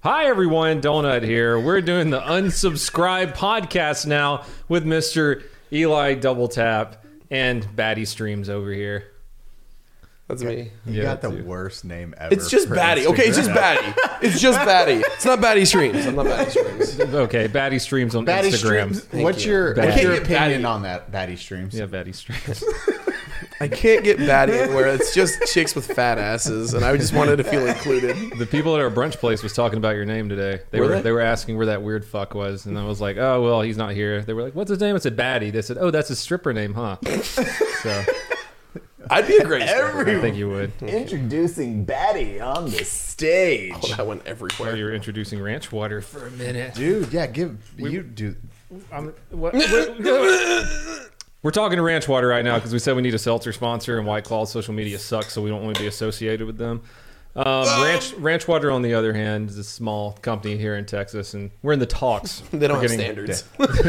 Hi everyone, Donut here. We're doing the Unsubscribe podcast now with Mr. Eli Double Tap and Batty Streams over here. That's me. You got the worst name ever. It's just Batty. Okay, it's just Batty. It's just Batty. It's not Batty Streams. I'm not Batty Streams. Okay, Batty Streams on Batty Instagram. Streams. What's your opinion on that, Batty Streams? Yeah, Batty Streams. I can't get Batty anywhere. It's just chicks with fat asses, and I just wanted to feel included. The people at our brunch place was talking about your name today. They were asking where that weird fuck was, and I was like, oh well, he's not here. They were like, what's his name? I said Batty. They said, oh, that's his stripper name, huh? So I'd be a great stripper. I think you would. Introducing Batty on the stage. Oh, that went Well, everywhere. you were introducing ranch water for a minute. Dude, yeah, you do. We're talking to Ranch Water right now because we said we need a seltzer sponsor, and White Claw's social media sucks, so we don't want to be associated with them. Ranch Water, on the other hand, is a small company here in Texas, and we're in the talks. They don't have standards.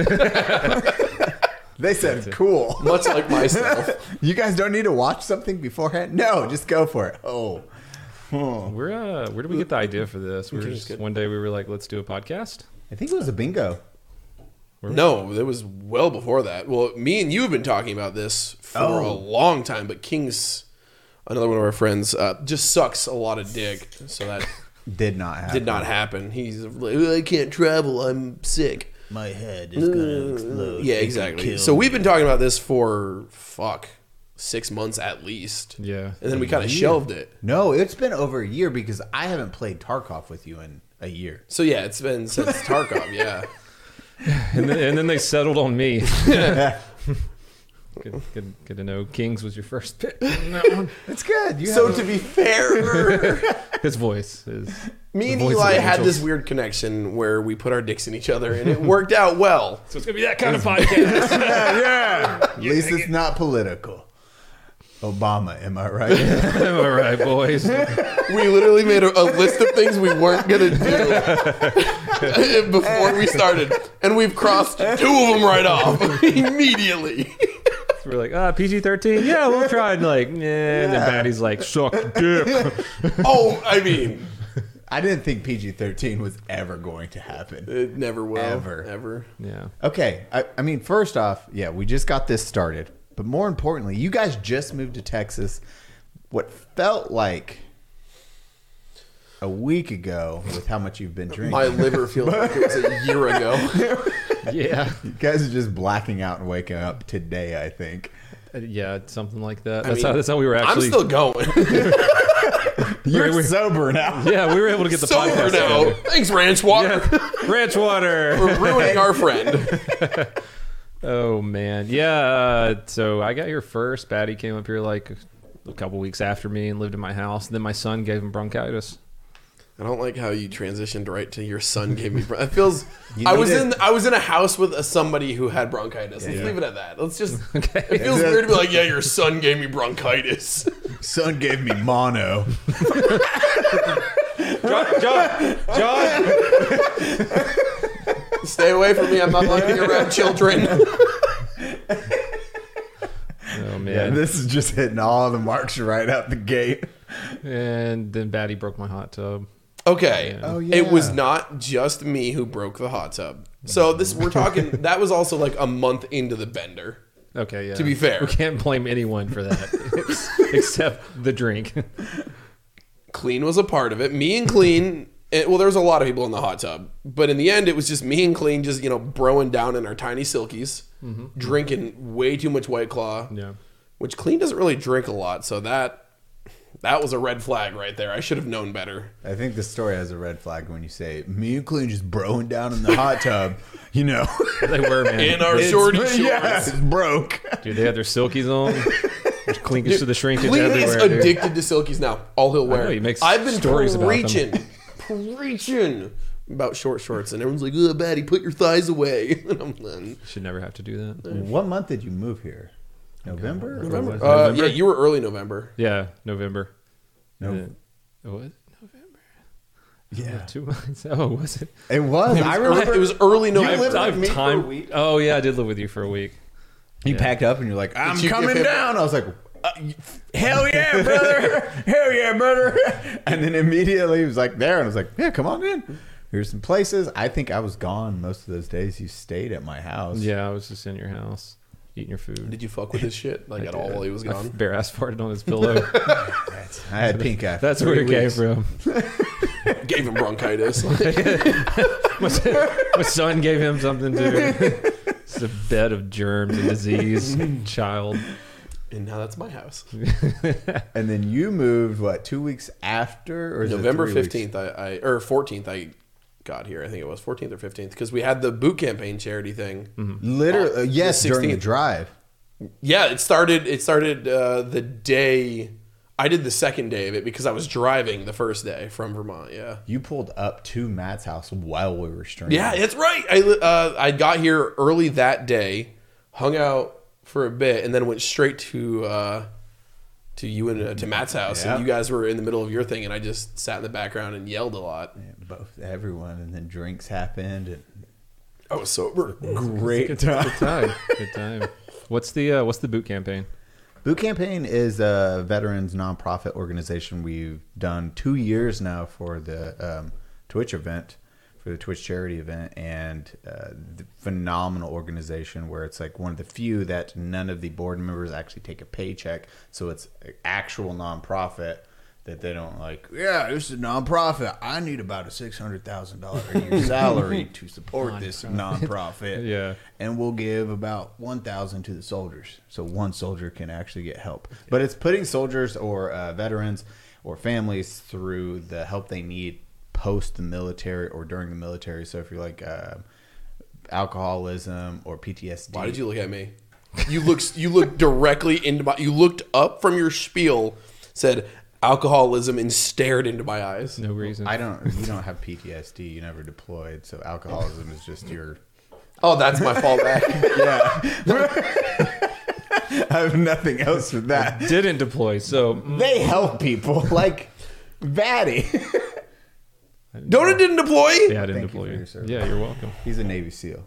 They said, cool. Much like myself. You guys don't need to watch something beforehand? No, just go for it. Oh. Where did we get the idea for this? One day we were like, let's do a podcast. I think it was a bingo. No, it was well before that. Well, me and you have been talking about this for a long time, but King's, another one of our friends, just sucks a lot of dick. So that did not happen. He's like, I can't travel. I'm sick. My head is gonna explode. Yeah, exactly. So we've been talking about this for 6 months at least. Yeah. And then we kind of shelved it. No, it's been over a year because I haven't played Tarkov with you in a year. So yeah, it's been since Tarkov, yeah. And then they settled on me. Good to know. Kings was your first pick on that one. It's good. So to be fair, His voice is... me and voice Eli of had angels. this weird connection where we put our dicks in each other, and it worked out well. So it's going to be that kind of podcast. yeah. At least it's not political. Obama, am I right? All right, boys. We literally made a list of things we weren't going to do before we started, and we've crossed 2 of them right off immediately. We're like, PG-13? Yeah, we'll try. And like, and then Batty's like, suck dick. Oh, I mean... I didn't think PG-13 was ever going to happen. It never will. Ever. Yeah. Okay. I mean, first off, yeah, we just got this started. But more importantly, you guys just moved to Texas what felt like a week ago with how much you've been drinking. My liver feels like it was a year ago. Yeah. You guys are just blacking out and waking up today, I think. Yeah, something like that. I mean, That's how we were actually... I'm still going. You're sober now. Yeah, we were able to get the Sober podcast now. together. Thanks, Ranch Water. Yeah. Ranch Water. We're ruining our friend. Oh, man. Yeah, so I got here first. Batty came up here like a couple weeks after me and lived in my house. Then my son gave him bronchitis. I don't like how you transitioned right to your son gave me. It feels. I was in a house with somebody who had bronchitis. Let's leave it at that. Let's just. Okay. It feels weird to be like, yeah, your son gave me bronchitis. Son gave me mono. John. Stay away from me. I'm not like being around children. Oh, man. Yeah, this is just hitting all the marks right out the gate. And then Batty broke my hot tub. Okay. Yeah. Oh, yeah. It was not just me who broke the hot tub. So we're talking. That was also like a month into the bender. Okay, yeah. To be fair. We can't blame anyone for that except the drink. Clean was a part of it. Me and Clean. Well, there was a lot of people in the hot tub, but in the end, it was just me and Clean, just broing down in our tiny silkies, drinking way too much White Claw. Yeah. Which Clean doesn't really drink a lot, so that was a red flag right there. I should have known better. I think the story has a red flag when you say, me and Clean just broing down in the hot tub, They were, man. In our shorty shorts. Yeah, it's broke. Dude, they had their silkies on. There's clinkage to the shrinkage Clean is everywhere. dude. addicted to silkies now. All he'll wear. know, he makes I've been stories about them. preaching about short shorts, and everyone's like, "Oh, Batty, put your thighs away." And I'm like, Should never have to do that. What month did you move here? November? November. November? Yeah, you were early November. Yeah, November. No. What? November? Yeah. 2 months. Oh, was it? It was. I remember. It was early November. lived with me for a week? Oh, yeah, I did live with you for a week. You packed up and you're like, I'm you give coming him- down. I was like, Hell yeah, brother! Hell yeah, brother! And then immediately he was like there, and I was like, yeah, come on in. Here's some places. I think I was gone most of those days. You stayed at my house. Yeah, I was just in your house eating your food. Did you fuck with his shit like at all while he was gone? Bare ass farted on his pillow. I had pink eye. That's where it came from. Gave him bronchitis. My son gave him something too. It's a bed of germs and disease. Child. And now that's my house. And then you moved, what, 2 weeks after? Or is November it 3 weeks? 15th, or 14th, I got here. I think it was 14th or 15th because we had the boot campaign charity thing. Literally, yes, the during the 16th. drive. Yeah, it started the day I did the second day of it because I was driving the first day from Vermont. Yeah. You pulled up to Matt's house while we were streaming. Yeah, that's right. I got here early that day, hung out for a bit, and then went straight to you and to Matt's house. Yeah. And you guys were in the middle of your thing, and I just sat in the background and yelled a lot. Both, everyone, and then drinks happened. And I was sober. great time. Good time. Good time. What's the boot campaign? Boot Campaign is a veterans nonprofit organization. We've done 2 years now for the Twitch event, for the Twitch charity event, and the phenomenal organization where it's like one of the few that none of the board members actually take a paycheck. So it's an actual nonprofit that they don't like, yeah, this is a nonprofit. I need about a $600,000 a year salary to support this nonprofit. Yeah. And we'll give about $1,000 to the soldiers, so one soldier can actually get help. But it's putting soldiers or veterans or families through the help they need post the military or during the military. So if you're like alcoholism or PTSD. Why did you look at me? You looked directly into my. You looked up from your spiel, said alcoholism, and stared into my eyes. No reason. You don't have PTSD. You never deployed, so alcoholism is just your. Oh, that's my fallback. Yeah. I have nothing else with that. Didn't deploy, so They help people like Batty. Donut didn't deploy. yeah, I didn't Thank you deploy. for your service. Yeah, you're welcome. He's a Navy SEAL.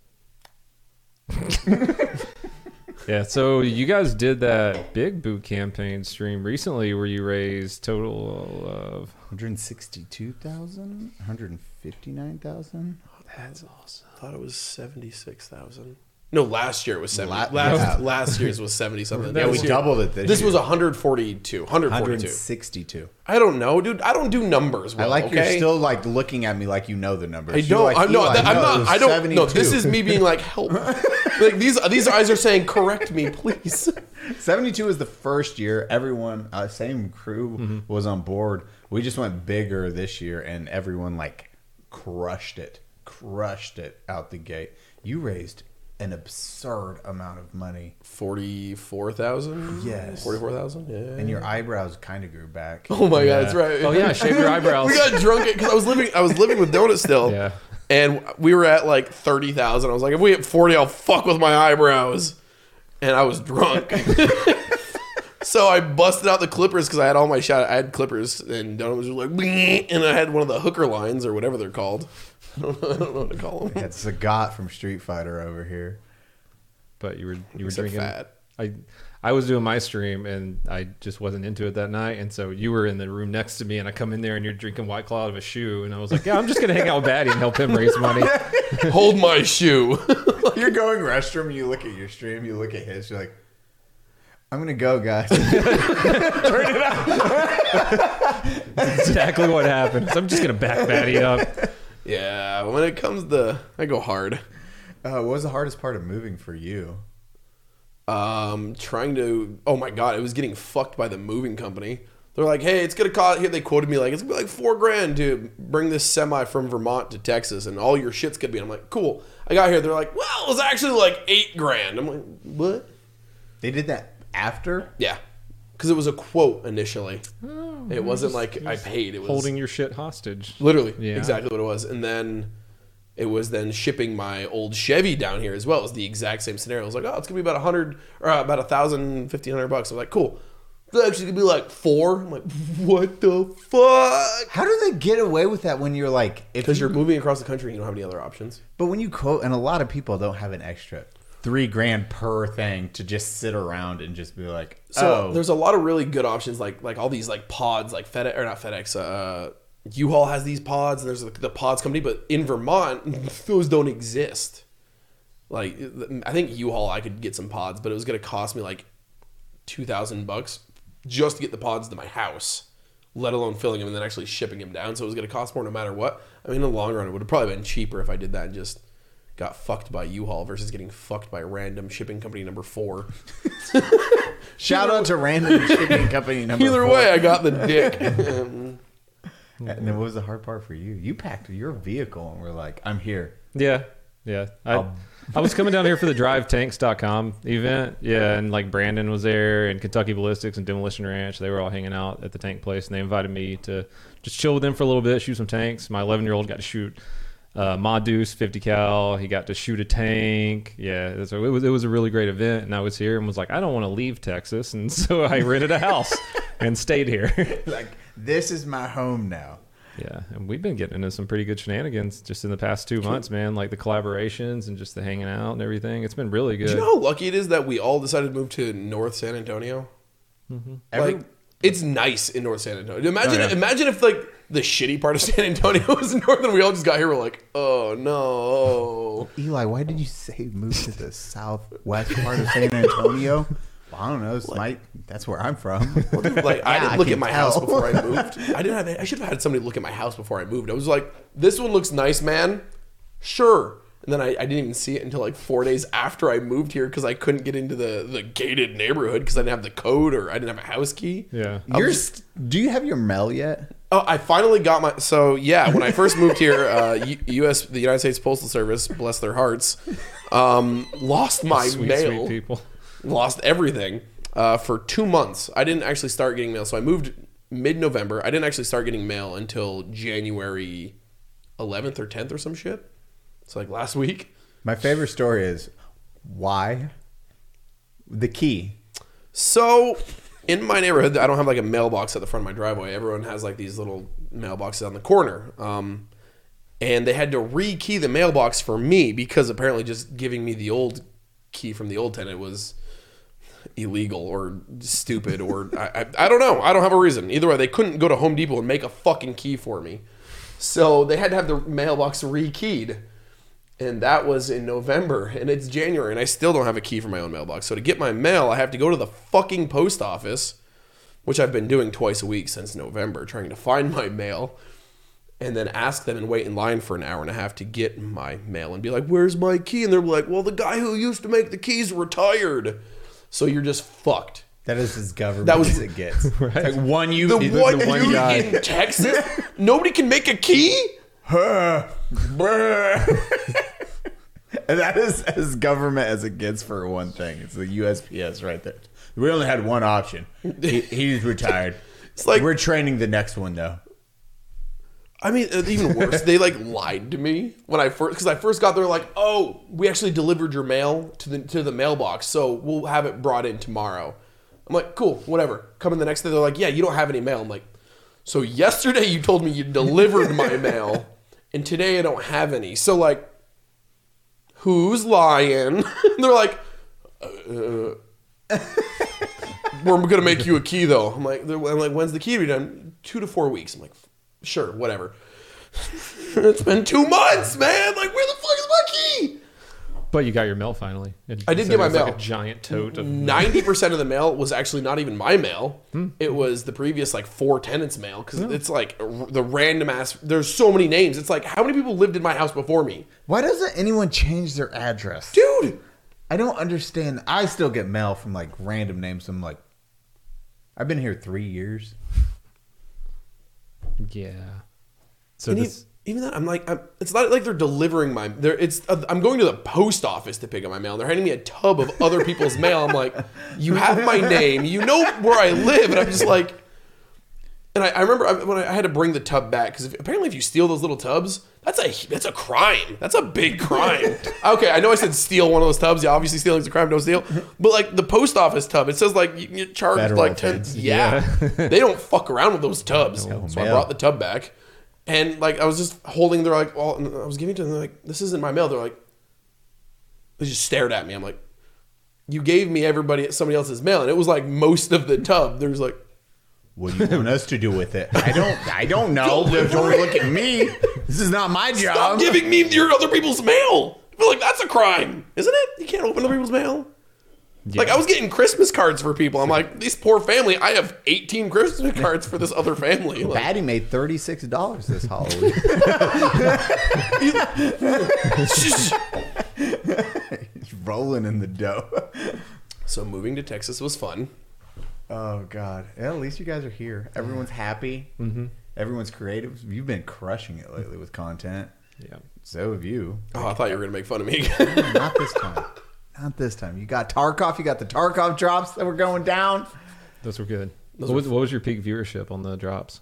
Yeah, so you guys did that big boot campaign stream recently where you raised total of 162,000, 159,000. That's awesome. I thought it was 76,000. No, last year it was 70. Yeah. Last year's was 70 something. Yeah, we year. doubled it this This year. was 142. 142. 162. I don't know, dude. I don't do numbers well, I like okay? you're still like looking at me like you know the numbers. I You're don't. like, I'm not. Eli, I'm no, it not. was I don't. 72. No, this is me being like, help. Like these eyes are saying, correct me, please. 72 is the first year. Everyone, same crew was on board. We just went bigger this year, and everyone like crushed it out the gate. You raised an absurd amount of money. 44,000. Yes. 44,000. Yeah. And your eyebrows kind of grew back. Oh my god, that's right. Oh yeah, shave your eyebrows. We got drunk because I was living with Donut still. Yeah. And we were at like 30,000. I was like, if we hit 40, I'll fuck with my eyebrows. And I was drunk. So I busted out the clippers because I had all my shot. I had clippers, and Donut was just like, "Bleh," and I had one of the hooker lines or whatever they're called. I don't know what to call them. We had Sagat from Street Fighter over here. But you were Except drinking. fat. I was doing my stream and I just wasn't into it that night, and so you were in the room next to me, and I come in there and you're drinking White Claw out of a shoe, and I was like, yeah, I'm just gonna hang out with Batty and help him raise money. Hold my shoe. You're going restroom, you look at your stream, you look at his, you're like, I'm gonna go, guys. That's exactly what happened. So I'm just gonna back Batty up. Yeah, when it comes to, I go hard. What was the hardest part of moving for you? Trying to, oh my god, it was getting fucked by the moving company. They're like, hey, it's gonna cost, here they quoted me like, it's gonna be like $4,000 to bring this semi from Vermont to Texas, and all your shit's gonna be. I'm like, cool. I got here, they're like, well, it's actually like $8,000. I'm like, what? They did that after? Yeah, because it was a quote initially. It wasn't like I paid. It was Holding your shit hostage. literally Yeah. exactly what it was, and then it was then shipping my old Chevy down here as well. It was the exact same scenario. I was like, oh, it's gonna be about 100 or about $1,500 bucks. I'm like, cool. It's actually gonna be like $4,000. I'm like, what the fuck? How do they get away with that when you're like, if Because you, you're moving across the country and you don't have any other options. but when you quote, and a lot of people don't have an extra $3,000 per thing to just sit around and just be like, So oh, there's a lot of really good options, like all these like pods, like FedEx or not FedEx. U-Haul has these pods, and there's the Pods company, but in Vermont, those don't exist. Like, I think U-Haul, I could get some pods, but it was going to cost me like $2,000 just to get the pods to my house, let alone filling them and then actually shipping them down. So it was going to cost more no matter what. I mean, in the long run, it would have probably been cheaper if I did that and just got fucked by U-Haul versus getting fucked by random shipping company number 4. shout out to random shipping company number Either 4. way, I got the dick. And then what was the hard part for you? You packed your vehicle and were like, I'm here. Yeah. I was coming down here for the DriveTanks.com event. Yeah, and like Brandon was there, and Kentucky Ballistics and Demolition Ranch. They were all hanging out at the tank place, and they invited me to just chill with them for a little bit, shoot some tanks. My 11-year-old got to shoot Ma Deuce 50 cal. He got to shoot a tank. Yeah, so it was a really great event, and I was here and was like, I don't want to leave Texas, and so I rented a house and stayed here. Like, this is my home now. Yeah, and we've been getting into some pretty good shenanigans just in the past 2 months, man. Like the collaborations and just the hanging out and everything. It's been really good. Do you know how lucky it is that we all decided to move to North San Antonio? Like, it's nice in North San Antonio. Imagine if like the shitty part of San Antonio was north and we all just got here. We're like, oh no. Eli, why did you say move to the southwest part of San Antonio? Well, I don't know. That's where I'm from. Like, I didn't look at my house tell. before I moved. I should have had somebody look at my house before I moved. I was like, this one looks nice, man. Sure. And then I didn't even see it until like 4 days after I moved here because I couldn't get into the gated neighborhood because I didn't have the code or I didn't have a house key. Yeah. Do you have your mail yet? Oh, I finally got my. So yeah, when I first moved here, the United States Postal Service, bless their hearts, lost my mail. Sweet people. Lost everything for 2 months. I didn't actually start getting mail. So I moved mid-November. I didn't actually start getting mail until January 11th or 10th or some shit. It's like last week. My favorite story is why the key. So in my neighborhood, I don't have like a mailbox at the front of my driveway. Everyone has like these little mailboxes on the corner. And they had to re-key the mailbox for me because apparently just giving me the old key from the old tenant was illegal or stupid or I don't know. I don't have a reason. Either way, they couldn't go to Home Depot and make a fucking key for me. So they had to have the mailbox re-keyed. And that was in November, and it's January, and I still don't have a key for my own mailbox. So to get my mail, I have to go to the fucking post office, which I've been doing twice a week since November, trying to find my mail, and then ask them and wait in line for an hour and a half to get my mail and be like, where's my key? And they're like, well, the guy who used to make the keys retired. So you're just fucked. That is as government as it gets. Right. It's like one The one guy. in Texas? Nobody can make a key? And that is as government as it gets for one thing. It's the USPS right there. We only had one option. He's retired. It's like, we're training the next one though. I mean, even worse, they like lied to me when because I first got there. Like, oh, we actually delivered your mail to the mailbox, so we'll have it brought in tomorrow. I'm like, cool, whatever. Come in the next day, they're like, yeah, you don't have any mail. I'm like, so yesterday you told me you delivered my mail, and today I don't have any. So like, who's lying? They're like, we're gonna make you a key though. I'm like, when's the key to be done? 2 to 4 weeks. I'm like, sure, whatever. It's been 2 months, man. Like, where the fuck is my key? But you got your mail finally. I did get my mail. Like a giant tote of 90% of the mail was actually not even my mail. It was the previous like 4 tenants' mail because it's like the random ass. There's so many names. It's like, how many people lived in my house before me? Why doesn't anyone change their address? Dude, I don't understand. I still get mail from like random names. I'm like, I've been here 3 years. Yeah. So and this, even that, I'm like, it's not like they're delivering my. I'm going to the post office to pick up my mail. And they're handing me a tub of other people's mail. I'm like, you have my name, you know where I live, and I'm just like. And I remember when I had to bring the tub back because apparently if you steal those little tubs, that's a crime. That's a big crime. Okay, I know I said steal one of those tubs. Yeah, obviously stealing's a crime. Don't steal. But like the post office tub, it says like you can get charged Federal like 10. offense. Yeah, they don't fuck around with those tubs. No, so I mail. brought the tub back, and like I was just holding. They're like, well, and I was giving it to them. They're like, this isn't my mail. They're like, They just stared at me. I'm like, you gave me somebody else's mail, and it was like most of the tub. There's like, what do you want us to do with it? I don't know. Don't look at me. This is not my job. stop giving me your other people's mail. I feel like that's a crime, isn't it? You can't open other people's mail. Yeah. Like, I was getting Christmas cards for people. I'm like, this poor family, I have 18 Christmas cards for this other family. Like, Batty made $36 this Halloween. He's rolling in the dough. so moving to Texas was fun. Oh, God. Yeah, at least you guys are here. Everyone's happy. Mm-hmm. Everyone's creative. You've been crushing it lately with content. Yeah. So have you. Oh, I thought you were going to make fun of me again. Not this time. Not this time. You got Tarkov. You got the Tarkov drops that were going down. Those were good. What was your peak viewership on the drops?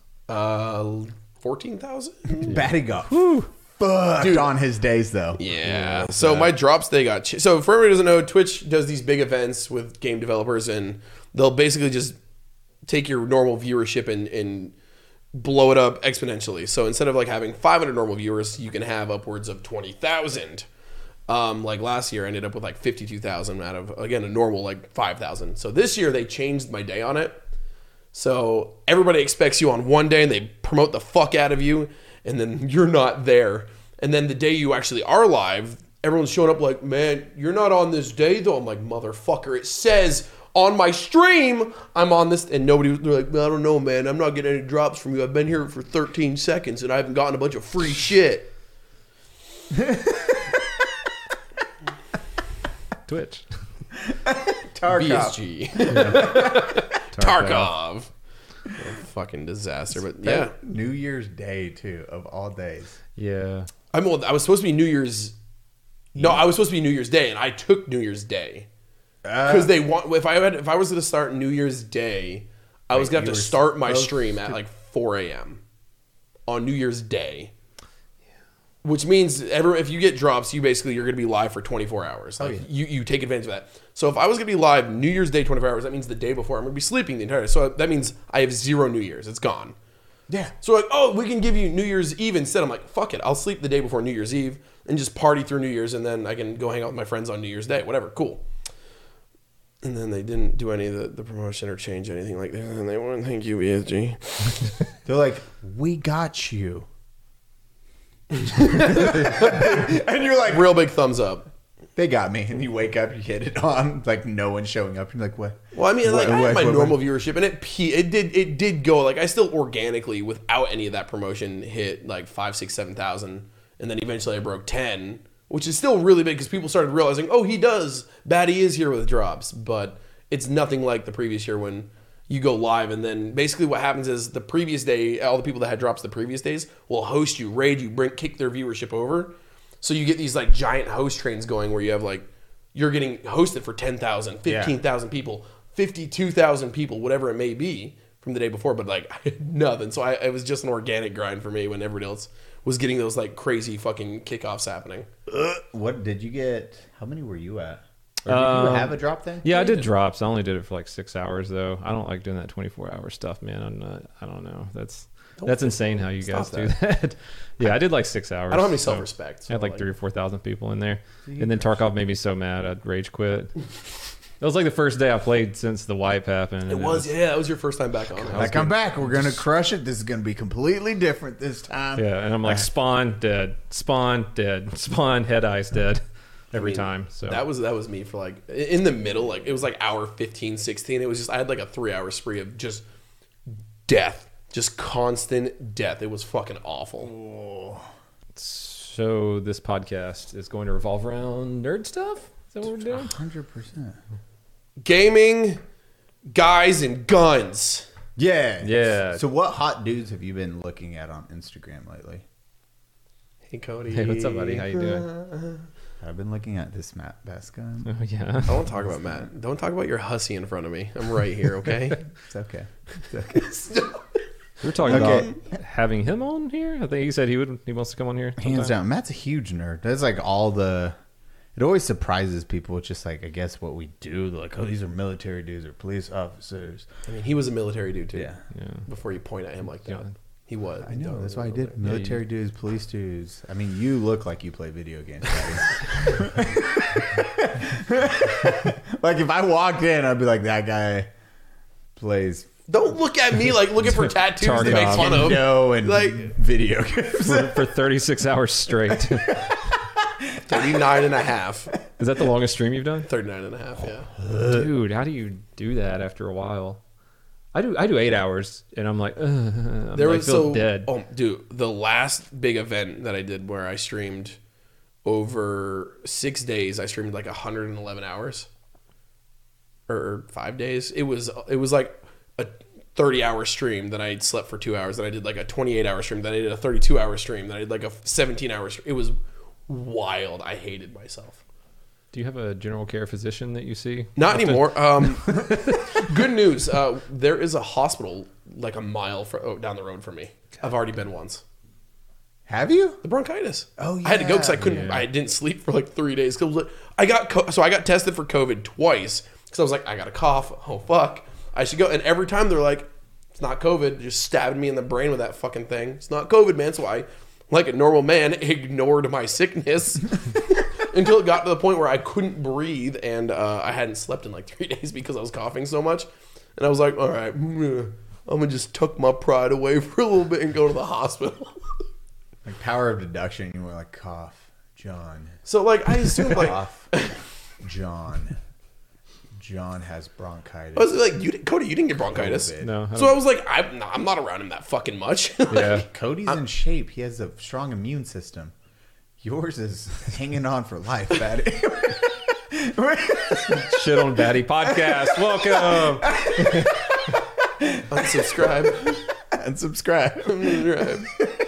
14,000? Batty got fucked on his days, though. Yeah. So my drops, they got... So for everybody who doesn't know, Twitch does these big events with game developers, and they'll basically just take your normal viewership and blow it up exponentially. So instead of like having 500 normal viewers, you can have upwards of 20,000. Like last year, I ended up with like 52,000 out of, again, a normal like 5,000. So this year they changed my day on it. So everybody expects you on one day and they promote the fuck out of you, and then you're not there. And then the day you actually are live, everyone's showing up like, man, you're not on this day though. I'm like, motherfucker, it says on my stream I'm on this, and they're like, well, I don't know, man, I'm not getting any drops from you. I've been here for 13 seconds and I haven't gotten a bunch of free shit. Twitch. Tarkov. BSG. Tarkov. Fucking disaster, but yeah. New Year's Day, too, of all days. Yeah. I was supposed to be New Year's. No, I was supposed to be New Year's Day, and I took New Year's Day because they want. If I was going to start New Year's Day, I was going to have to start my stream at like 4 a.m. on New Year's Day. Which means if you get drops, you're going to be live for 24 hours. Like, you take advantage of that. So if I was going to be live New Year's Day 24 hours, that means the day before I'm going to be sleeping the entire day. So that means I have 0 New Year's. It's gone. Yeah. So like, oh, we can give you New Year's Eve instead. I'm like, fuck it. I'll sleep the day before New Year's Eve and just party through New Year's, and then I can go hang out with my friends on New Year's Day. Whatever. Cool. And then they didn't do any of the promotion or change anything like that. And they wouldn't thank you, ESG. They're like, we got you. And you're like, Real big thumbs up. they got me. And you wake up, you hit it on, like no one's showing up. You're like, what? Well, I mean, like, I had my what- normal viewership, and it did go, like, I still organically, without any of that promotion, hit like 5, 6, 7,000, and then eventually I broke 10, which is still really big because people started realizing, oh, Batty is here with drops, but it's nothing like the previous year when you go live, and then basically what happens is the previous day, all the people that had drops the previous days will host you, raid you, kick their viewership over. So you get these like giant host trains going where you have like, you're getting hosted for 10,000, 15,000 people, 52,000 people, whatever it may be from the day before, but like I had nothing. So it was just an organic grind for me when everybody else was getting those like crazy fucking kickoffs happening. What did you get? How many were you at? Or did you have a drop thing? Yeah, I did drops. I only did it for like 6 hours though. I don't like doing that 24-hour stuff, man. I don't know. That's insane how you guys do that. Yeah, I did like 6 hours. I don't have any self-respect. I had like 3,000 or 4,000 people in there, and then Tarkov made me so mad I'd rage quit. That was like the first day I played since the wipe happened. It was, yeah. That was your first time back on. Like, I'm back. We're going to crush it. This is going to be completely different this time. Yeah, and I'm like, spawn, dead. Spawn, dead. Spawn, head ice, dead. Every time. So that was me for like, in the middle, like, it was like hour 15, 16. It was just, I had like a 3-hour spree of just death. Just constant death. It was fucking awful. So this podcast is going to revolve around nerd stuff? Is that what we're doing? 100%. Gaming, guys, and guns. Yeah. Yeah. So what hot dudes have you been looking at on Instagram lately? Hey, Cody. Hey, what's up, buddy? How you doing? I've been looking at this Matt Bascom. Oh, yeah. I won't talk about Matt. Don't talk about your hussy in front of me. I'm right here, okay? It's okay. It's okay. We were talking about having him on here. I think he said he wants to come on here. Hands sometime. down. Matt's a huge nerd. That's like it always surprises people. It's just like, I guess what we do. They're like, oh, these are military dudes or police officers. I mean, he was a military dude, too. Yeah. Yeah. Before you point at him like that. He was. I know. That's why I did military dues, police dues. I mean, you look like you play video games, buddy. Like if I walked in, I'd be like, that guy plays. Don't look at me like looking for tattoos to make fun of. No, and Like- video games. for 36 hours straight. 39 and a half. Is that the longest stream you've done? 39 and a half, yeah. Dude, how do you do that after a while? I do 8 hours, and I'm like, I feel dead. Oh, dude, the last big event that I did where I streamed over 6 days, I streamed like 111 hours or 5 days. It was like a 30-hour stream. Then I slept for 2 hours. Then I did like a 28-hour stream. Then I did a 32-hour stream. Then I did like a 17-hour stream. It was wild. I hated myself. Do you have a general care physician that you see? Not anymore. Good news. There is a hospital like a mile down the road from me. I've already been once. Have you? The bronchitis. Oh, yeah. I had to go because I couldn't. Yeah. I didn't sleep for like 3 days. Cause I got tested for COVID twice because I was like, I got a cough. Oh fuck, I should go. And every time they're like, it's not COVID. They're just stabbing me in the brain with that fucking thing. It's not COVID, man. So I, like a normal man, ignored my sickness until it got to the point where I couldn't breathe and I hadn't slept in like 3 days because I was coughing so much. And I was like, all right, I'm gonna just tuck my pride away for a little bit and go to the hospital. Like power of deduction. You were like, cough, John. So like I assumed like Cough, John. John has bronchitis. I was like, Cody, you didn't get bronchitis. COVID. No. So I was like, I'm not around him that fucking much. Yeah. Cody's in shape. He has a strong immune system. Yours is hanging on for life, Batty. Shit on Batty podcast. Welcome. Unsubscribe. And subscribe. Unsubscribe.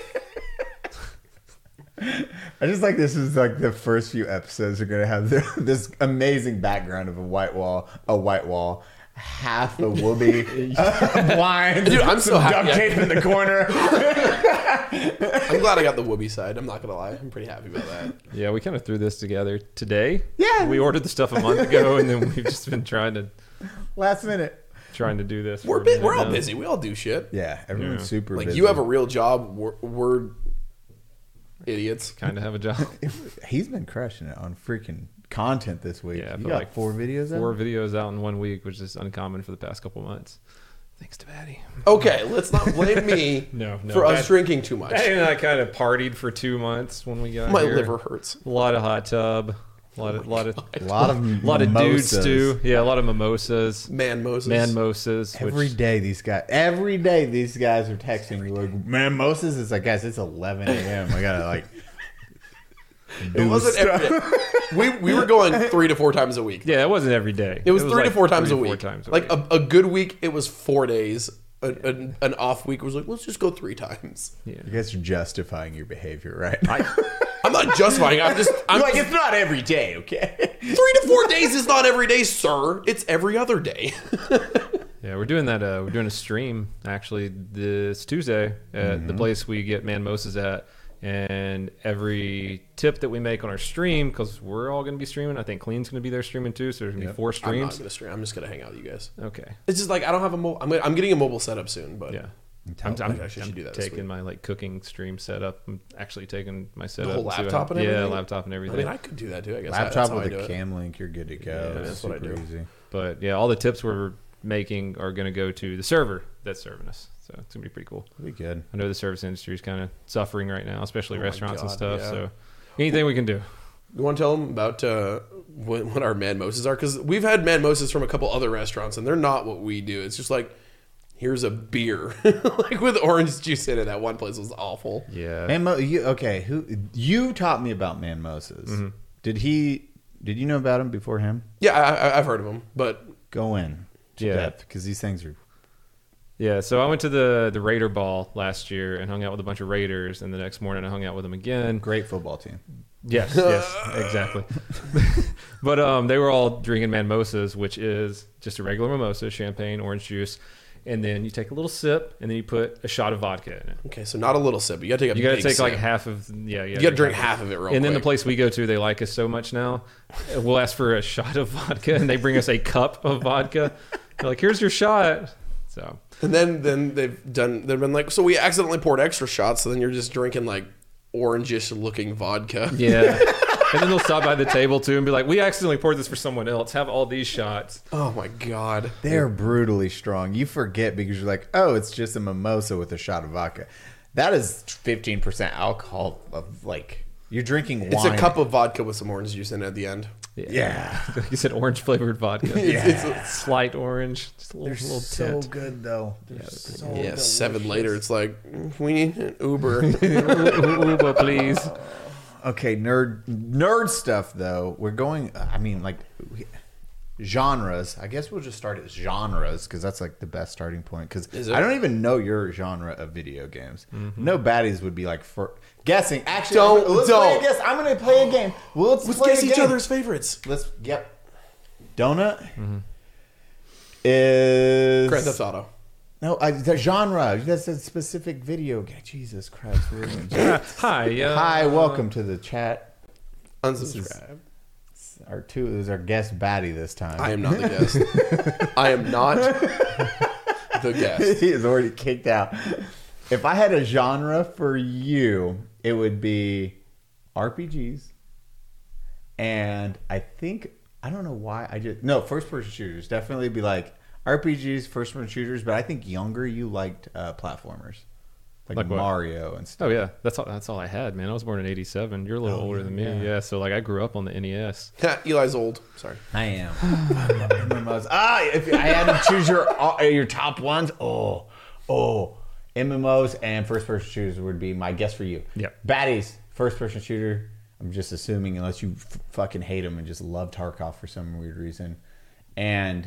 I just like this is like the first few episodes are gonna have this amazing background of a white wall, half a whoopee, blinds, Dude, I'm so some happy. duct tape in the corner. I'm glad I got the Whoopi side. I'm not gonna lie. I'm pretty happy about that. Yeah, we kind of threw this together today. Yeah. We ordered the stuff a month ago, and then we've just been trying to do this. We're all busy. We all do shit. Yeah, everyone's Yeah. super Like busy. you have a real job. We're idiots. Kind of have a job. He's been crushing it on freaking content this week. Yeah, you but got like 4 videos out? 4 videos out in 1 week, which is uncommon for the past couple months. Thanks to Batty. Okay, let's not blame me No, for us Bat- drinking too much. Batty and I kind of partied for 2 months when we got My here. liver hurts. A lot of hot tub. A lot of A lot of dudes mimosas. too. Yeah, a lot of mimosas. Man Moses. Manmosas. Every day these guys are texting me like, man, Moses is like, guys, it's 11 a.m. I gotta like It wasn't every day. We were going 3 to 4 times a week. Yeah, it wasn't every day. It was 3 to like 4 times 3 a to 4 week. times Like week. a good week, it was 4 days. An off week was like, let's just go 3 times. Yeah. You guys are justifying your behavior, right? I'm not justifying. I'm like, it's not every day, okay? 3 to 4 days is not every day, sir. It's every other day. Yeah, we're doing that. We're doing a stream actually this Tuesday at the place we get Manmosas at, and every tip that we make on our stream, because we're all going to be streaming. I think Clean's going to be there streaming too, so there's going to be 4 I'm not streams. gonna stream. I'm just gonna hang out with you guys. Okay. It's just like I don't have a mobile. I'm getting a mobile setup soon, but Yeah. I'm I actually should do that this taking week. my like cooking stream setup. I'm actually taking my setup. whole and see what laptop and happens. everything? Yeah, laptop and I everything. mean, I could do that too. I guess Laptop that's how I with do a it. cam link, you're good to go. Yeah, It's that's what I super do. easy. But yeah, all the tips we're making are going to go to the server that's serving us. So it's going to be pretty cool. It'll be good. I know the service industry is kind of suffering right now, especially Oh my restaurants and God, stuff. yeah. So anything we can do. You want to tell them about what our Manmosas are? Because we've had Manmosas from a couple other restaurants, and they're not what we do. It's just like, here's a beer, like with orange juice in it. That one place was awful. Yeah. You taught me about Man Moses. Mm-hmm. Did you know about him before him? Yeah, I've heard of them, but Go in to Yeah. depth because these things are. Yeah, so I went to the Raider Ball last year and hung out with a bunch of Raiders, and the next morning I hung out with them again. Great football team. Yes, exactly. But they were all drinking Manmosas, which is just a regular mimosa, champagne, orange juice, and then you take a little sip, and then you put a shot of vodka in it. okay, so not a little sip. But you got to take a You got to big take sip. like half of You got to drink half of it real quick. And then the place we go to, they like us so much now. We'll ask for a shot of vodka, and they bring us a cup of vodka. They're like, "Here's your shot." So And then they've been like, so we accidentally poured extra shots, so then you're just drinking like orangish looking vodka. Yeah. And then they'll stop by the table too and be like, we accidentally poured this for someone else. Have all these shots. Oh my God. They're brutally strong. You forget because you're like, oh, it's just a mimosa with a shot of vodka. That is 15% alcohol of like you're drinking wine. It's a cup of vodka with some orange juice in it at the end. Yeah. Like you said, orange flavored vodka. It's Slight orange. Just a little, They're little so tint. good though. They're so yeah, delicious. 7 later, it's like, we need an Uber. Uber, please. Okay, nerd stuff though. We're going. I mean, like genres. I guess we'll just start at genres because that's like the best starting point. Because Is it? I don't even know your genre of video games. No baddies would be like for guessing. Actually, Don't. Play a guess. I'm gonna play a game. Let's Let's play guess a each game. other's favorites. Let's. Yep. Donut is Grand Theft Auto. no. The genre. That's a specific video game. Jesus Christ. Hi. Hi. Welcome to the chat. Unsubscribe. This is our guest baddie this time. I am not the guest. I am not the guest. He is already kicked out. If I had a genre for you, it would be RPGs. And I think, I don't know why, first person shooters. Definitely be like RPGs, first person shooters, but I think younger you liked platformers. Like Like what? Mario and stuff. Oh yeah, that's all I had, man. I was born in '87. You're a little older than me, yeah. So like I grew up on the NES. Eli's old. Sorry. I am. MMOs. If I had to choose your top ones, MMOs and first person shooters would be my guess for you. Yeah. Baddies, first person shooter. I'm just assuming unless you fucking hate them and just love Tarkov for some weird reason. And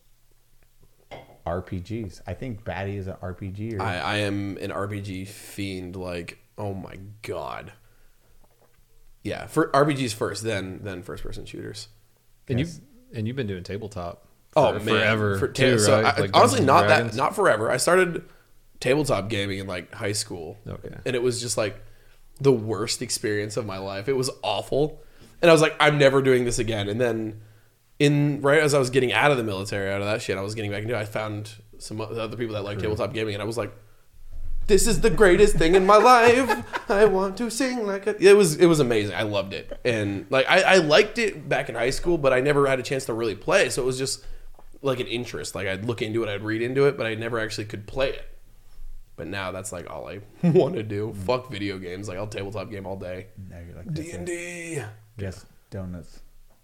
RPGs. I think Baddie is an RPG. I am an RPG fiend. Like, oh my God. Yeah, for RPGs first, then first person shooters. And you've been doing tabletop. Oh man, forever too, too, so right? I, Like honestly, Dungeons not and that, Dragons? not forever. I started tabletop gaming in like high school. Okay. And it was just like the worst experience of my life. It was awful, and I was like, I'm never doing this again. And then, right as I was getting out of the military, out of that shit, I was getting back into it. I found some other people that like tabletop gaming, and I was like, this is the greatest thing in my life. I want to sing like a... It was amazing. I loved it. And like I liked it back in high school, but I never had a chance to really play. So it was just like an interest. Like I'd look into it, I'd read into it, but I never actually could play it. But now that's like all I want to do. Fuck video games. Like I'll tabletop game all day. Now you're like D&D. Yes, donuts.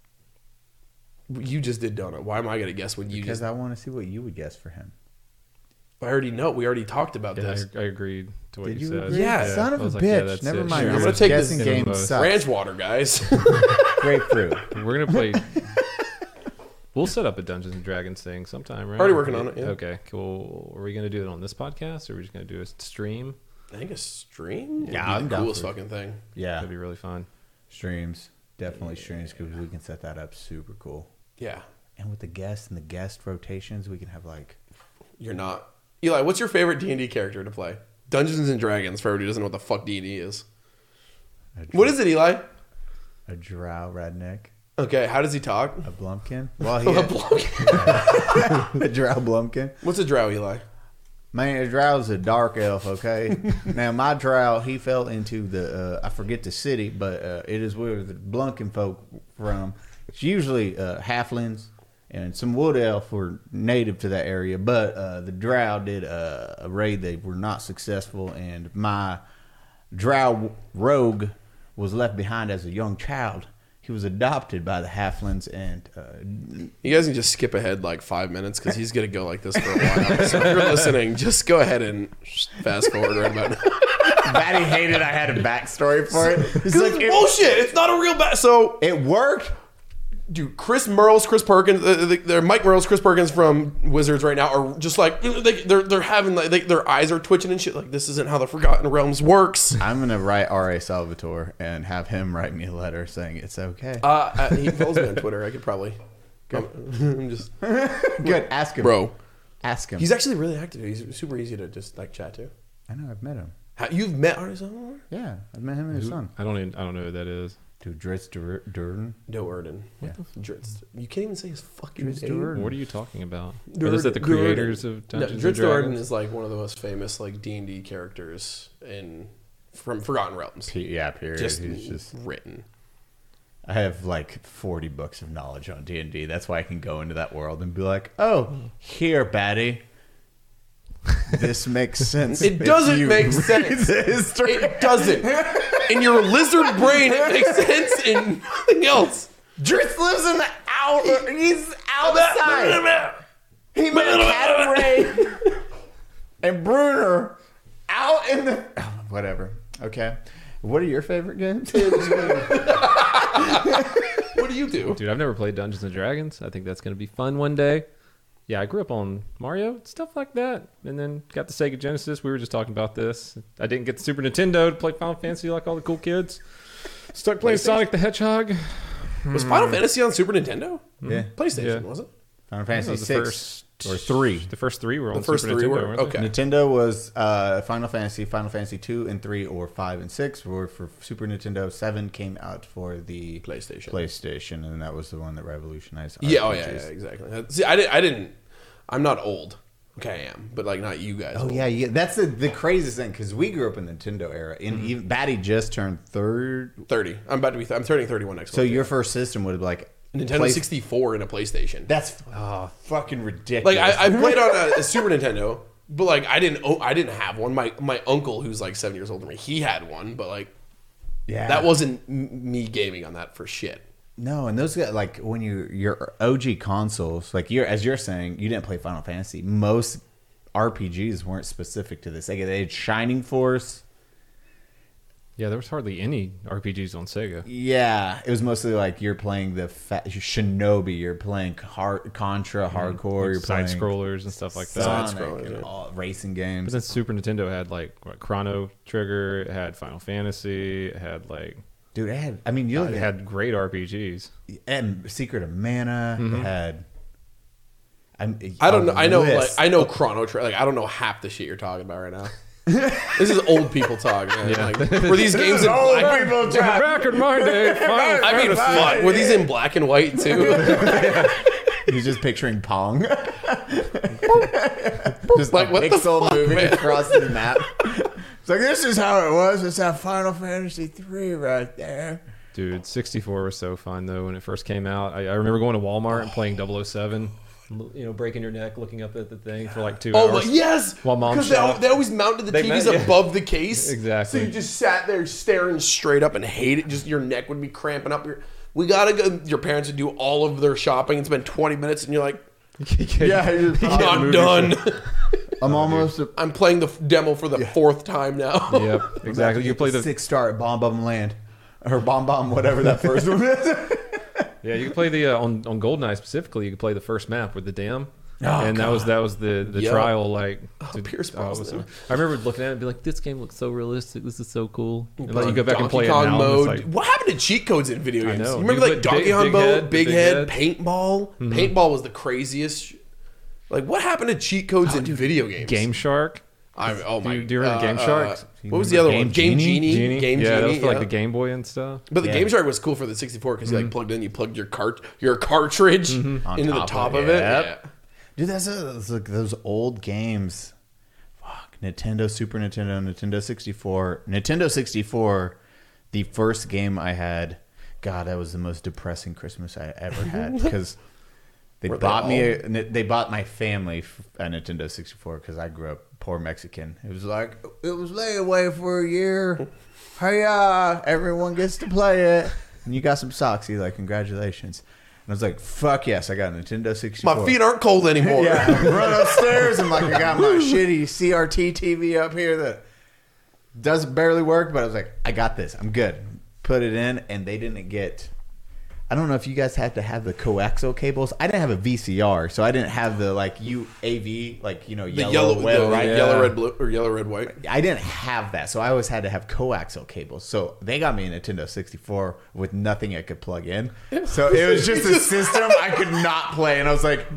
You just did donut. Why am I gonna guess when you Because just... I want to see what you would guess for him. I already know. We already talked about Yeah, this. I agreed to what Did you you said. agree? Yeah. Son of I a was like, yeah, bitch. that's Never it. mind. Sure. I'm Your gonna take guessing this- game Both. sucks. Ranch water, guys. Grapefruit. We're gonna play. We'll set up a Dungeons and Dragons thing sometime, right? Already working on it, yeah. Okay, cool. Are we gonna do it on this podcast, or are we just gonna do a stream? I think a stream. Yeah, would I'm be the down coolest for it. fucking thing. Yeah. That'd be really fun. Streams. Definitely streams because we can set that up super cool. Yeah. And with the guests and the guest rotations, we can have like You're not. Eli, what's your favorite D&D character to play? Dungeons and Dragons, for everybody who doesn't know what the fuck D&D is. What is it, Eli? a drow redneck, Okay, how does he talk? a blumpkin. Well, A he block. a drow blumpkin. What's a drow, Eli? Man, a drow's a dark elf. Okay, now my drow he fell into the I forget the city, but it is where the Blunkin folk from. It's usually halflings. And some wood elf were native to that area, but the drow did a raid. They were not successful, and my drow rogue was left behind as a young child. He was adopted by the halflings, and You guys can just skip ahead like 5 minutes because he's going to go like this for a while. So if you're listening, just go ahead and fast forward right about now. Batty hated I had a backstory for it. It's It's bullshit. It's not a real So, it worked. dude, Mike Merles, Chris Perkins from Wizards right now are just like they're having like their eyes are twitching and shit. Like this isn't how the Forgotten Realms works. I'm gonna write R.A. Salvatore and have him write me a letter saying it's okay. He follows me on Twitter. I could probably. I'm just Good. Ask him, bro. Ask him. He's actually really active. He's super easy to just like chat to. I know. I've met him. You've met R.A. Salvatore? Yeah, I've met him and his son. I don't know who that is. Dude, Dritz Durden. No Erden. Yeah. Dritz. You can't even say his fucking Dritz name. Durden. What are you talking about? Durden- Are those the creators of Dungeons and Dritz Durden Dragons? is like one of the most famous like D&D characters from Forgotten Realms. Yeah, period. Just, He's just. written. I have like 40 books of knowledge on D&D. That's why I can go into that world and be like, "Oh, here, baddie. This makes sense." It if doesn't you make read sense. the history. It doesn't. In your lizard brain, it makes sense. In nothing else. Dritz lives in the outer. He's outside. He met Catamaran and Bruner out in the. Oh, whatever. Okay. What are your favorite games? What do you do? Dude, I've never played Dungeons and Dragons. I think that's going to be fun one day. Yeah, I grew up on Mario, stuff like that. And then got the Sega Genesis. We were just talking about this. I didn't get the Super Nintendo to play Final Fantasy like all the cool kids. Stuck playing Sonic the Hedgehog. Was Final Fantasy on Super Nintendo? Yeah. PlayStation, Yeah. was it? Final That Fantasy was the 6 first or 3. The first three were on The first Super three Nintendo, were? weren't they? Okay. Nintendo was Final Fantasy 2 and 3, or 5 and 6 were for Super Nintendo. 7 came out for the PlayStation. and that was the one that revolutionized. Yeah, RPGs. exactly. See, I didn't. I'm not old. Okay, I am, but like not you guys. Oh old. yeah. That's the craziest thing because we grew up in the Nintendo era, and even Batty just turned 30. I'm turning 31 next So month. your first system would be like Nintendo 64 and a PlayStation. That's fucking ridiculous. Like I played on a Super Nintendo, but like I didn't have one. My uncle, who's like 7 years older than me, he had one, but like yeah, that wasn't me gaming on that for shit. no. And those guys, like when your OG consoles, like as you're saying, you didn't play Final Fantasy. Most RPGs weren't specific to this. Like they had Shining Force. Yeah, there was hardly any RPGs on Sega. Yeah, it was mostly like you're playing the Shinobi, you're playing Contra Hardcore, you're Side playing scrollers and stuff like that. Sonic Side-scrollers, and yeah. all racing But games. then Super Nintendo had like Chrono Trigger, it had Final Fantasy, it had like Dude, it had. I mean, you it had great RPGs. and Secret of Mana. It had. I don't know. I know. Like, list. I know Chrono Trigger. Like I don't know half the shit you're talking about right now. This is old people talk, man. Yeah. Like, were these games in black? Back in my day, Final I mean, Fantasy. fuck. Were these in black and white too? He's just picturing Pong. Just Like, a what the pixel fuck, moving man? across the map. It's like, this is how it was. It's that Final Fantasy 3 right there. Dude, 64 was so fun though when it first came out. I remember going to Walmart and playing 007. You know, breaking your neck, looking up at the thing for like 2 Oh, hours. but yes. While mom Because shot. they always mounted the They TVs mount- yeah. above the case. Exactly. So you just sat there staring straight up and hate it. Just your neck would be cramping up. We gotta go. Your parents would do all of their shopping and spend 20 minutes, and you're like, Yeah, I'm not done. I'm almost a I'm playing the demo for the fourth time now. Yep, exactly. You play the 6-star at Bomb Bomb Land. Or Bomb Bomb, whatever that first one is. yeah. You could play the on GoldenEye specifically. You could play the first map with the dam. Oh, and that was the Yep. trial, like Pierce it was Brosnan. I remember looking at it and be like, "This game looks so realistic. This is so cool." And like you go back and Donkey play Kong it now, mode. and it's like, What happened to cheat codes in video I games? know. You remember You like put Donkey big- Kong big mode, head, big big head, head. paintball. Paintball was the craziest. Like what happened to cheat codes in video games? Game Shark. Oh my! Do you remember Game Shark? What was the other one? Game Genie. Game yeah, that was Genie. for like Yeah. the Game Boy and stuff. But the Yeah. Game Shark was cool for the 64 because you like plugged in, you plugged your cartridge On into the top top of of it. it. Yep. Yeah. Dude, that's like those old games. Fuck. Nintendo, Super Nintendo, Nintendo 64. Nintendo 64, the first game I had, God, that was the most depressing Christmas I ever had because they Were they bought me all? they bought my family a Nintendo 64 because I grew up poor Mexican. It was like, it was layaway for a year. Hey, everyone gets to play it. And you got some socks. He's like, congratulations. And I was like, fuck yes, I got a Nintendo 64. My feet aren't cold anymore. Yeah, I run upstairs and like I got my shitty CRT TV up here that does barely work, but I was like, I got this. I'm good. Put it in, and they didn't get. I don't know if you guys had to have the coaxial cables. I didn't have a VCR, so I didn't have the like UAV, like The yellow, web, right? yellow, red, blue, or yellow, red, white. I didn't have that, so I always had to have coaxial cables. So they got me a Nintendo 64 with nothing I could plug in. So it was just a system I could not play, and I was like.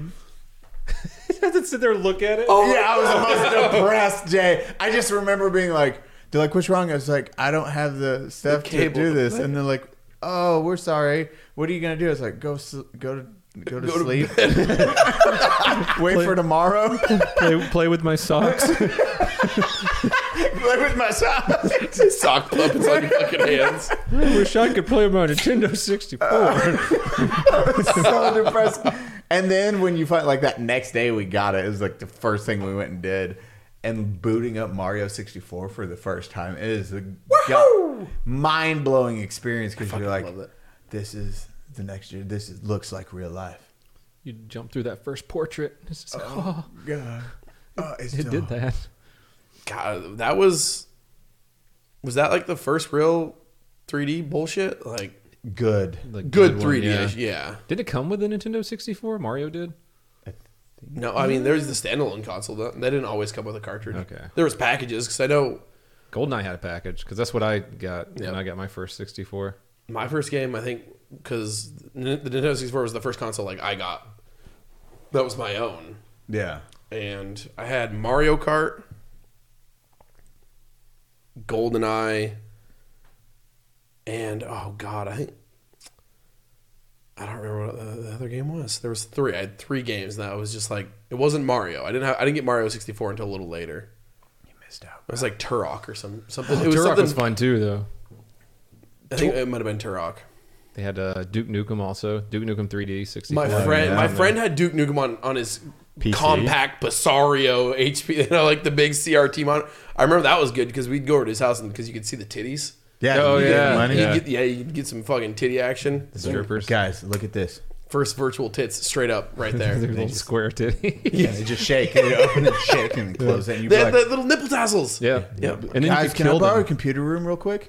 You have to sit there and look at it. Oh, Yeah, I was the most depressed, Jay. I just remember being like, they're like, what's wrong? I was like, I don't have the stuff to cable do to this. play. And they're like, "Oh, we're sorry. What are you gonna do?" It's like, "Go to sleep. Wait for tomorrow. Play with my socks. Play with my socks." Sock puppets on your fucking hands. I wish I could play my Nintendo 64. So depressing. And then when you find like that next day we got it was like the first thing we went and did. And booting up Mario 64 for the first time is a mind-blowing experience because you're like, love it. this is the next year. Looks like real life. You jump through that first portrait. It's just like, oh, God. it did that. God, that was that like the first real 3D bullshit? Like Good. The good one, 3D, yeah. Did it come with the Nintendo 64? Mario did? No, I mean there's the standalone console. They didn't always come with a cartridge. Okay. There was packages because I know GoldenEye had a package because that's what I got when I got my first 64. my first game, I think, because the Nintendo 64 was the first console like I got. That was my own. Yeah. And I had Mario Kart, GoldenEye, and oh god, I don't remember what the other game was. There was three. I had three games. And that was just like it wasn't Mario. I didn't get Mario 64 until a little later. You missed out. It was like Turok or something. Oh, It was Turok something. was fun too, though. I think it might have been Turok. They had Duke Nukem also. Duke Nukem 3D 64. My friend had Duke Nukem on his PC? compact Pisario HP, like the big CRT monitor. I remember that was good because we'd go over to his house and because you could see the titties. Yeah. Oh, you get yeah. money. Yeah. You could get some fucking titty action. The strippers. Guys, look at this. First virtual tits straight up right there. Their little square titty. Yeah, they just shake. They open and shake and close it. And you They be had like, the little nipple tassels. Yeah. Yep. And then guys, you could can I kill borrow a them. computer room real quick?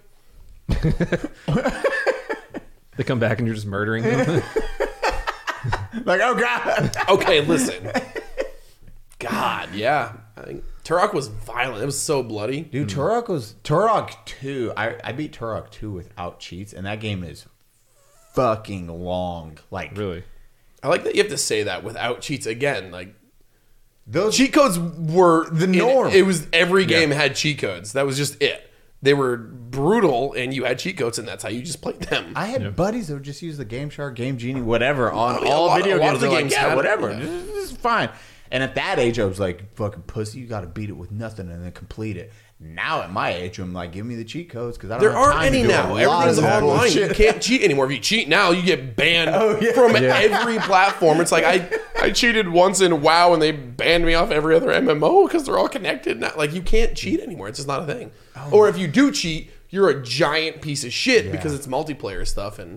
They come back and you're just murdering them. Like, oh, God. Okay, listen. God, yeah. I think Turok was violent. It was so bloody. Dude, Turok 2. I beat Turok 2 without cheats, and that game is fucking long. Like, Really? I like that you have to say that without cheats again. Like those cheat codes were The norm. It was every game had cheat codes. That was just it. They were brutal, and you had cheat codes, and that's how you just played them. I had buddies that would just use the Game Shark, Game Genie, whatever on yeah, all a lot video of games. the They're games like, had yeah, it, whatever. yeah. This is fine. And at that age, I was like, fucking pussy, you got to beat it with nothing and then complete it. Now at my age, I'm like, give me the cheat codes because I don't There have aren't time any to do now. a lot Everything's of that online. You bullshit. can't cheat anymore. If you cheat now, you get banned from every platform. It's like I cheated once in WoW and they banned me off every other MMO because they're all connected now. Like you can't cheat anymore. It's just not a thing. Or if you do cheat, you're a giant piece of shit because it's multiplayer stuff and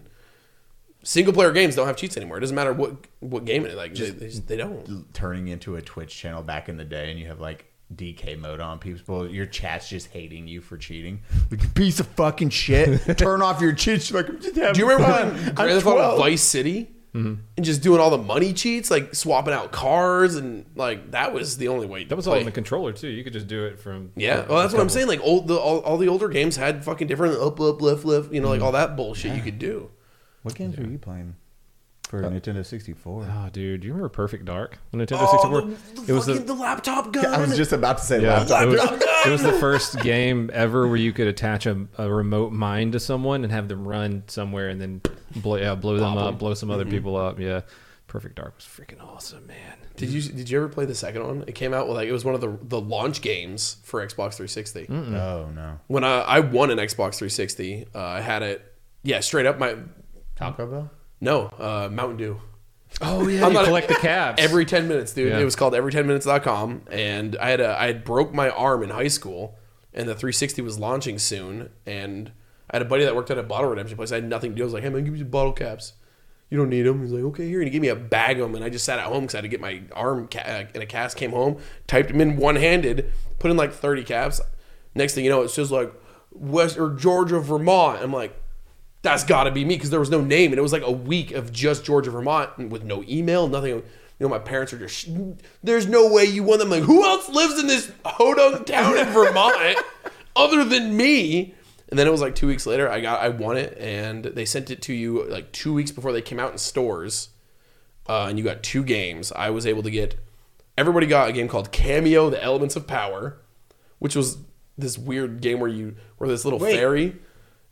single player games don't have cheats anymore. It doesn't matter what game it is. Like they don't. Turning into a Twitch channel back in the day, and you have like DK mode on. People, your chat's just hating you for cheating. Like, you piece of fucking shit. Turn off your cheats. Like, I'm just having Do you remember fun. when I'm Grand Theft Auto 12. Vice City and just doing all the money cheats, like swapping out cars and like that was the only way. That was to all play. in the controller too. You could just do it from. Yeah, well, that's what I'm saying. Like all the older games had fucking different up, left, you know, like all that bullshit you could do. What games were you playing for Nintendo 64? Oh, dude, do you remember Perfect Dark on Nintendo 64? It was the laptop gun. I was just about to say Yeah, laptop. it was the first game ever where you could attach a remote mine to someone and have them run somewhere and then blow them up, blow some other people up. Yeah, Perfect Dark was freaking awesome, man. Did you ever play the second one? It came out with it was one of the launch games for Xbox 360. Oh, no. When I won an Xbox 360, I had it. Yeah, straight up my Taco Bell? no Mountain Dew. Oh yeah, I'm you not- collect the cabs Every 10 minutes, dude. Yeah. It was called every10minutes.com. And I had broke my arm in high school, and the 360 was launching soon. And I had a buddy that worked at a bottle redemption place. I had nothing to do. I was like, hey, man, give me some bottle caps. You don't need them. He's like, okay, here. And he gave me a bag of them. And I just sat at home because I had to get my arm in a cast, came home, typed them in one-handed, put in like 30 caps. Next thing you know, it says like West or Georgia, Vermont. I'm like, that's got to be me because there was no name. And it was like a week of just Georgia, Vermont and with no email, nothing. You know, my parents are just, there's no way you won them. Like, who else lives in this hodunk town in Vermont other than me? And then it was like 2 weeks later, I won it, and they sent it to you like 2 weeks before they came out in stores. And you got 2 games. I was able to get, everybody got a game called Cameo: The Elements of Power, which was this weird game where this little fairy.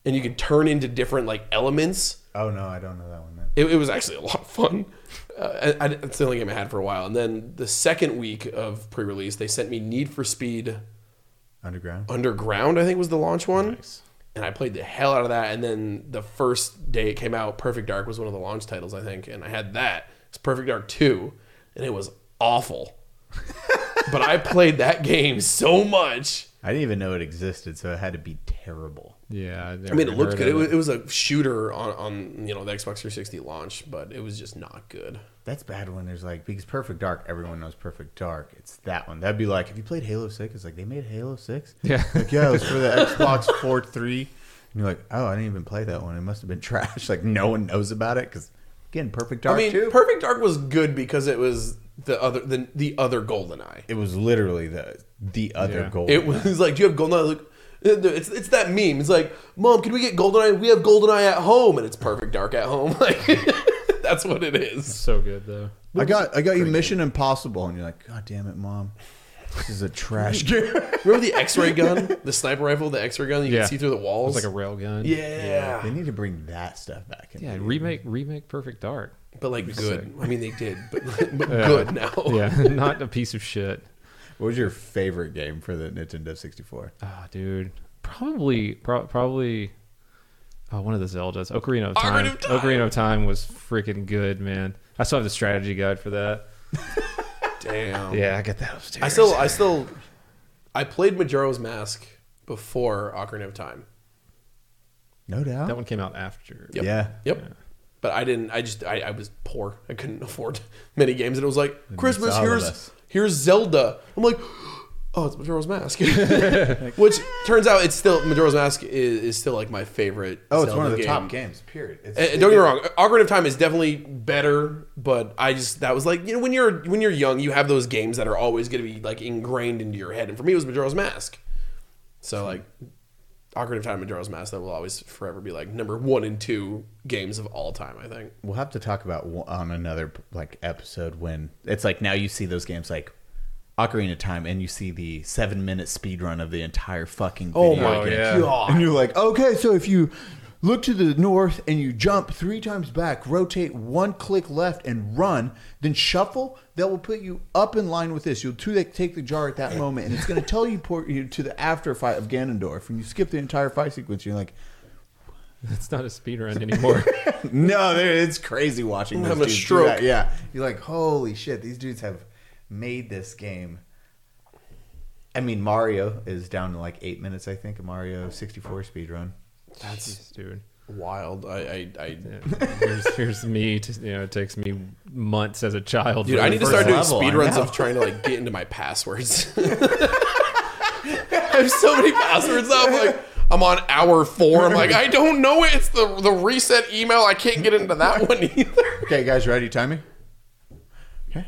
and you could turn into different like elements. Oh no, I don't know that one then. It was actually a lot of fun. It's the only game I had for a while. And then the second week of pre-release, they sent me Need for Speed Underground, I think was the launch one. Nice. And I played the hell out of that. And then the first day it came out, Perfect Dark was one of the launch titles, I think. And I had that. It's Perfect Dark 2. And it was awful. But I played that game so much. I didn't even know it existed, so it had to be terrible. Yeah. I mean, it looked good. It was a shooter on the Xbox 360 launch, but it was just not good. That's bad when there's like, because Perfect Dark, everyone knows Perfect Dark. It's that one. That'd be like, have you played Halo 6? It's like, they made Halo 6? Yeah. Like, yeah, it was for the Xbox 4.3. And you're like, oh, I didn't even play that one. It must have been trash. Like, no one knows about it because, again, Perfect Dark, too. Perfect Dark was good because it was the other GoldenEye. It was literally the other GoldenEye. It was like, do you have GoldenEye? Like, it's that meme. It's like, Mom, can we get GoldenEye? We have GoldenEye at home, and it's Perfect Dark at home. Like, that's what it is. So good though. I got you Mission Impossible, and you're like, God damn it, Mom. This is a trash game. Remember the X-ray gun? The sniper rifle, the X-ray gun? You can see through the It walls? was like a rail gun. Yeah. They need to bring that stuff back in. Yeah, remake Perfect Dark. But like good. I mean, they did, but good now. Yeah, not a piece of shit. What was your favorite game for the Nintendo 64? Ah, dude, probably one of the Zeldas. Ocarina of Time. Ocarina of Time was freaking good, man. I still have the strategy guide for that. Damn. Yeah, I get that upstairs. I played Majora's Mask before Ocarina of Time. No doubt. That one came out after. Yep. Yeah. Yep. Yeah. But I was poor. I couldn't afford many games, and it was like, Christmas, all of us. here's Zelda. I'm like, oh, it's Majora's Mask. Which turns out it's still, Majora's Mask is still like my favorite Oh, Zelda it's one of the game. top games, period. And don't get me wrong, Ocarina of Time is definitely better, but that was like, when you're young, you have those games that are always going to be like ingrained into your head. And for me, it was Majora's Mask. So like, Ocarina of Time and Majora's Mask, that will always forever be like number 1 and 2 games of all time, I think. We'll have to talk about on another like episode when it's like now you see those games like Ocarina of Time and you see the 7-minute speed run of the entire fucking video Oh my game. God. And you're like, okay, so if you look to the north and you jump 3 times back, rotate 1 click left and run, then shuffle, that will put you up in line with this. You'll take the jar at that moment, and it's going to teleport you to the after fight of Ganondorf. And you skip the entire fight sequence. You're like, It's not a speedrun anymore. no, it's crazy watching I'm those having a dudes do stroke. that. Yeah, you're like, holy shit, these dudes have made this game. I mean, Mario is down to like 8 minutes, I think. A Mario 64 speedrun. That's dude. Wild. Here's me. It takes me months as a child. Dude, for I the need to first start doing level, I speedruns know. of trying to like get into my passwords. I have so many passwords now. I'm on hour 4. I'm like, I don't know it. It's the reset email. I can't get into that one either. Okay, guys, ready? Timing? Okay.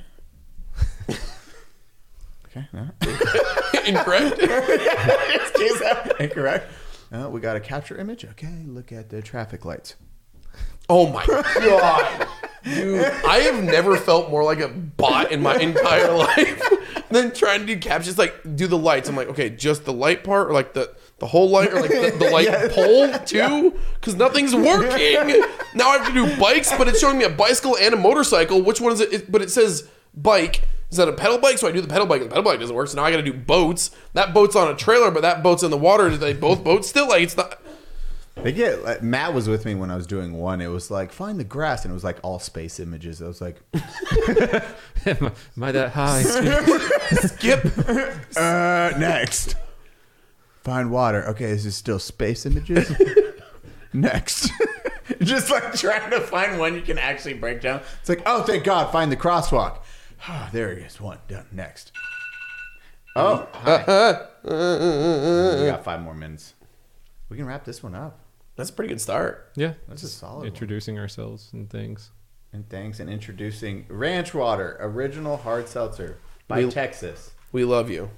Okay. No. Incorrect. Incorrect. We got a capture image. Okay, look at the traffic lights. Oh my God. Dude, I have never felt more like a bot in my entire life than trying to do captions. Like, do the lights. I'm like, okay, just the light part, or like the whole light, or like the light pole too? Because nothing's working. Now I have to do bikes, but it's showing me a bicycle and a motorcycle. Which one is it? But it says bike. Is that a pedal bike? So I do the pedal bike, and the pedal bike doesn't work. So now I got to do boats. That boat's on a trailer, but that boat's in the water. Do they both boats still? Like, it's not. They get like, Matt was with me when I was doing one. It was like find the grass, and it was like all space images. I was like, Am I that high? Skip. next. Find water. Okay, this is still space images. Next. Just like trying to find one you can actually break down. It's like, oh, thank God, find the crosswalk. There it is. One done. Next. Oh, hi. We got 5 more minutes. We can wrap this one up. That's a pretty good start. Yeah, That's a solid one. introducing ourselves and things. And thanks, and introducing Ranch Water, original hard seltzer by Texas. We love you.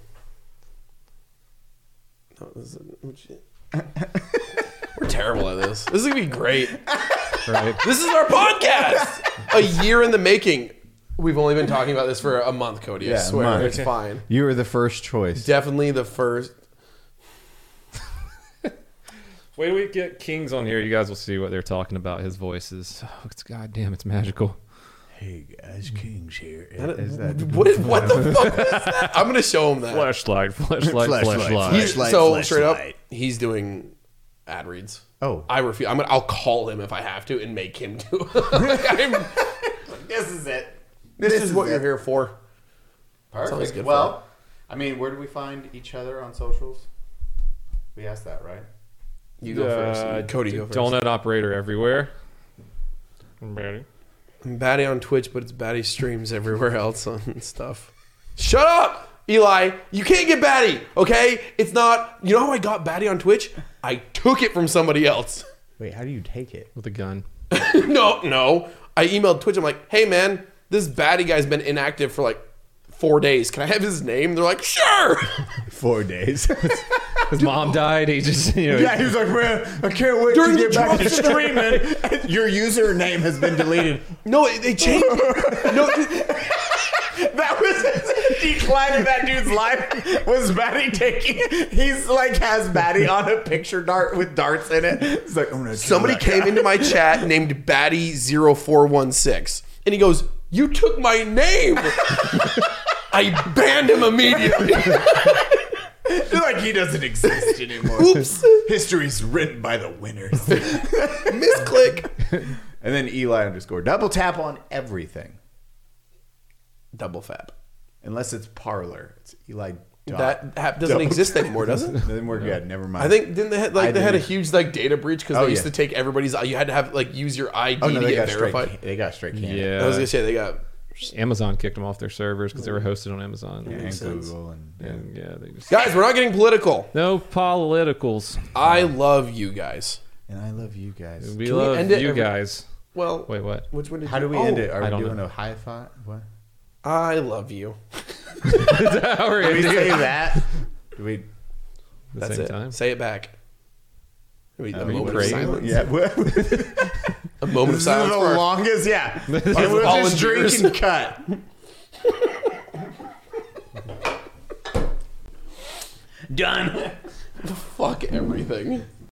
We're terrible at this. This is gonna be great. Right. This is our podcast. A year in the making. We've only been talking about this for a month, Cody. I Yeah, a swear. month. It's fine. You were the first choice. Definitely the first. Wait till we get Kings on here. You guys will see what they're talking about. His voice is, it's goddamn, it's magical. Hey guys, King's here. What the fuck is that? I'm gonna show him that. Flashlight. So straight up, he's doing ad reads. Oh. I refuse. I'll call him if I have to and make him do it. This is it. This is what you're here for. Perfect. Good Well, I mean, where do we find each other on socials? We asked that, right? You go first. Cody, go first. Donut operator everywhere. I'm ready. I'm Batty on Twitch, but it's Batty streams everywhere else on stuff. Shut up, Eli. You can't get Batty, okay? It's not... You know how I got Batty on Twitch? I took it from somebody else. Wait, how do you take it? With a gun. No. I emailed Twitch. I'm like, hey, man, this Batty guy's been inactive for like 4 days. Can I have his name? They're like, sure. 4 days. His mom died. He just, Yeah, he was like, man, I can't wait During to the get back to drop streaming. Your username has been deleted. No, they changed it. No, That was the decline of that dude's life. Was Batty taking? He's like has Batty on a picture dart with darts in it. It's like I'm gonna. somebody came into my chat named Batty0416, and he goes, "You took my name." I banned him immediately. like he doesn't exist anymore. Oops. History's written by the winners. Misclick. And then Eli _ double tap on everything, Double fap. unless it's Parlor. It's Eli. That app doesn't exist anymore, does it? Then we're good. Never mind. I think didn't they had, like I they had a did. huge like data breach because Oh, they used yeah. to take everybody's. You had to have like use your ID Oh no, to they get got verified. straight. They got straight. Canada. Yeah. I was gonna say they got. Amazon kicked them off their servers because they were hosted on Amazon. and Makes sense. Google and And yeah, they just... Guys, we're not getting political. No politicals. I love you guys. and I love you guys. We Can we love end it you every- guys. Well, Wait, what? which one did How you? do we Oh, end it? Are I we don't doing know. a high five? What? I love you. How are Do we you say doing? that? Do we? At the That's same it. time? Say it back. Maybe a Are you moment of praying? silence. Yeah. A moment of This is silence. the for our- longest. Yeah. And Our we'll just volunteers. drink and cut. Done. Fuck everything.